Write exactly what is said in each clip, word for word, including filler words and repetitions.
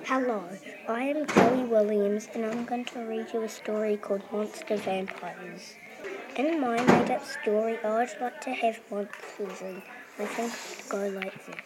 Hello, I am Kelly Williams and I'm going to read you a story called Monster Vampires. In my made-up story, I would like to have monsters and I think it would go like this.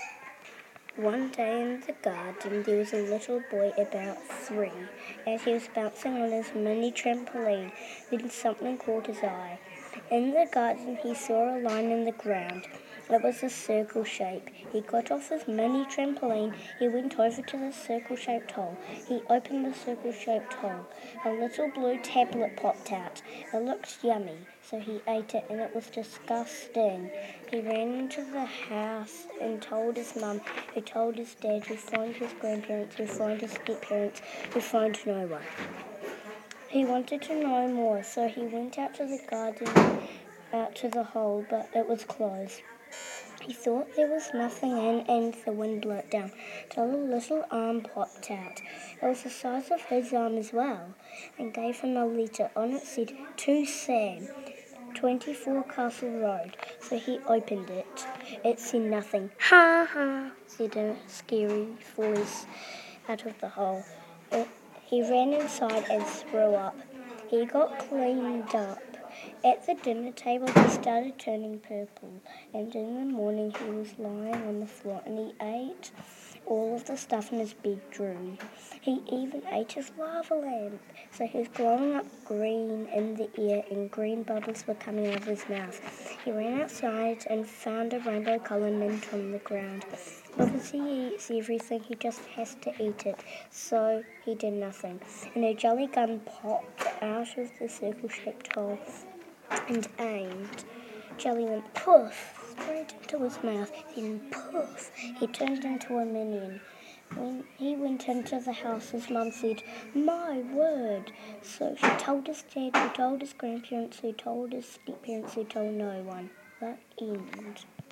One day in the garden there was a little boy about three. As he was bouncing on his mini trampoline, then something caught his eye. In the garden he saw a line in the ground. It was a circle shape. He got off his mini trampoline. He went over to the circle-shaped hole. He opened the circle-shaped hole. A little blue tablet popped out. It looked yummy, so he ate it and it was disgusting. He ran into the house and told his mum, who told his dad, who phoned his grandparents, who phoned his step-parents, who phoned no one. He wanted to know more, so he went out to the garden, out to the hole, but it was closed. He thought there was nothing in and the wind blew it down till a little arm popped out. It was the size of his arm as well and gave him a letter. On it said, "To Sam, twenty-four Castle Road." So he opened it. It said nothing. "Ha ha," said a scary voice out of the hole. It, he ran inside and threw up. He got cleaned up. At the dinner table he started turning purple, and in the morning he was lying on the floor and he ate all of the stuff in his bedroom. He even ate his lava lamp, so he was glowing up green in the air and green bubbles were coming out of his mouth. He ran outside and found a rainbow colour mint on the ground. Because he eats everything, he just has to eat it, so he did nothing. And a jelly gun popped out of the circle-shaped hole and aimed. Jelly went poof straight into his mouth, then poof, he turned into a minion. When he went into the house, his mum said, "My word!" So she told his dad, who told his grandparents, who told his step-parents, who told no one. The end.